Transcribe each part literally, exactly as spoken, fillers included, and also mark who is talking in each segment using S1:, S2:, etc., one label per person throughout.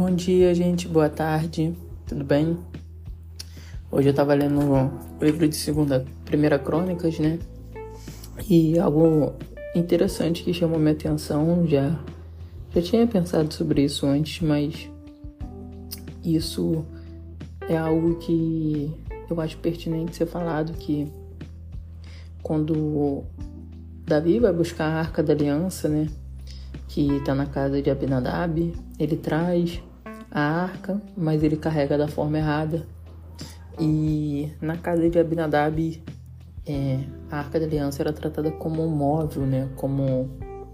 S1: Bom dia, gente. Boa tarde. Tudo bem? Hoje eu tava lendo o livro de segunda, primeira Crônicas, né? E algo interessante que chamou minha atenção, já, já tinha pensado sobre isso antes, mas isso é algo que eu acho pertinente ser falado, que quando Davi vai buscar a Arca da Aliança, né? Que tá na casa de Abinadab, ele traz a arca, mas ele carrega da forma errada. E na casa de Abinadab, é, a Arca da Aliança era tratada como um móvel, né? Como,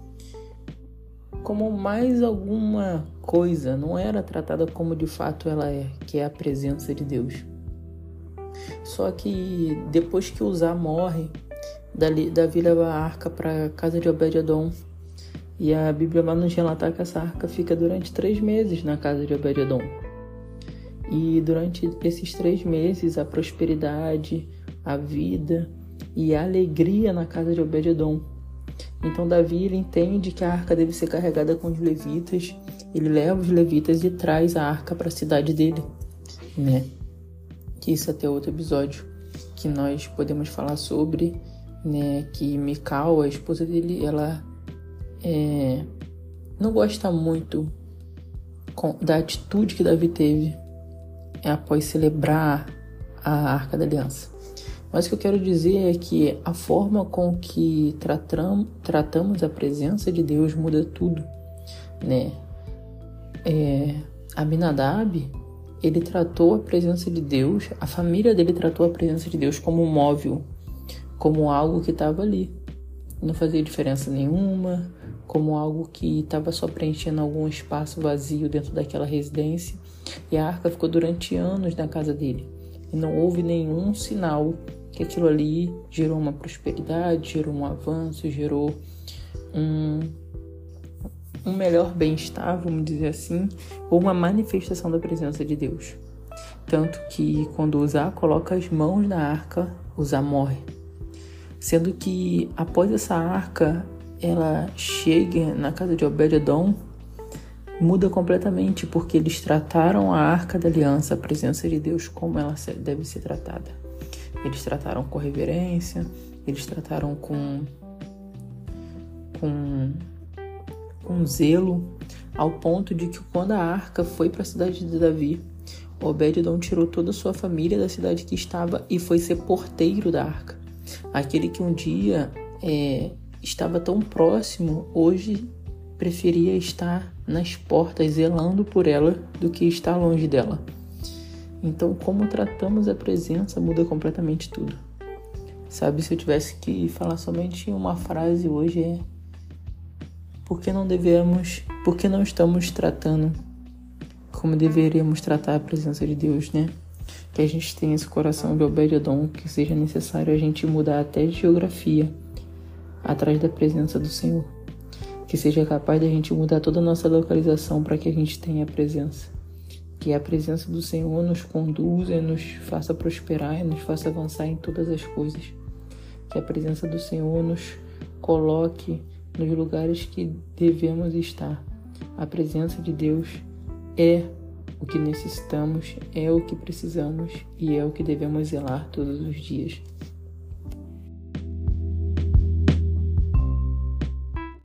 S1: como mais alguma coisa, não era tratada como de fato ela é, que é a presença de Deus. Só que depois que Uzá morre, Davi leva a arca para a casa de Obed-Edom. E a Bíblia vai nos relatar que essa arca fica durante três meses na casa de Obed-Edom. E durante esses três meses, a prosperidade, a vida e a alegria na casa de Obed-Edom. Então Davi ele entende que a arca deve ser carregada com os levitas. Ele leva os levitas e traz a arca para a cidade dele, né? Que isso até outro episódio que nós podemos falar sobre, né? Que Mical, a esposa dele, ela É, não gosta muito com, da atitude que Davi teve após celebrar a Arca da Aliança. Mas o que eu quero dizer é que a forma com que tratam, tratamos a presença de Deus muda tudo, né? É, Abinadab, ele tratou a presença de Deus, a família dele tratou a presença de Deus como um móvel, como algo que estava ali. Não fazia diferença nenhuma, como algo que estava só preenchendo algum espaço vazio dentro daquela residência. E a arca ficou durante anos na casa dele. E não houve nenhum sinal que aquilo ali gerou uma prosperidade, gerou um avanço, gerou um, um melhor bem-estar, vamos dizer assim, ou uma manifestação da presença de Deus. Tanto que quando Uzá coloca as mãos na arca, Uzá morre. Sendo que após essa arca, ela chega na casa de Obed-Edom, muda completamente, porque eles trataram a Arca da Aliança, a presença de Deus, como ela deve ser tratada. Eles trataram com reverência, eles trataram com, com, com zelo, ao ponto de que quando a arca foi para a cidade de Davi, Obed-Edom tirou toda a sua família da cidade que estava e foi ser porteiro da arca. Aquele que um dia é, estava tão próximo, hoje preferia estar nas portas zelando por ela do que estar longe dela. Então, como tratamos a presença muda completamente tudo. Sabe, se eu tivesse que falar somente uma frase hoje é: por que não devemos, por que não estamos tratando como deveríamos tratar a presença de Deus, né? Que a gente tenha esse coração de Obed-Edom, que seja necessário a gente mudar até de geografia atrás da presença do Senhor. Que seja capaz de a gente mudar toda a nossa localização para que a gente tenha a presença. Que a presença do Senhor nos conduza, nos faça prosperar e nos faça avançar em todas as coisas. Que a presença do Senhor nos coloque nos lugares que devemos estar. A presença de Deus é o que necessitamos, é o que precisamos e é o que devemos zelar todos os dias.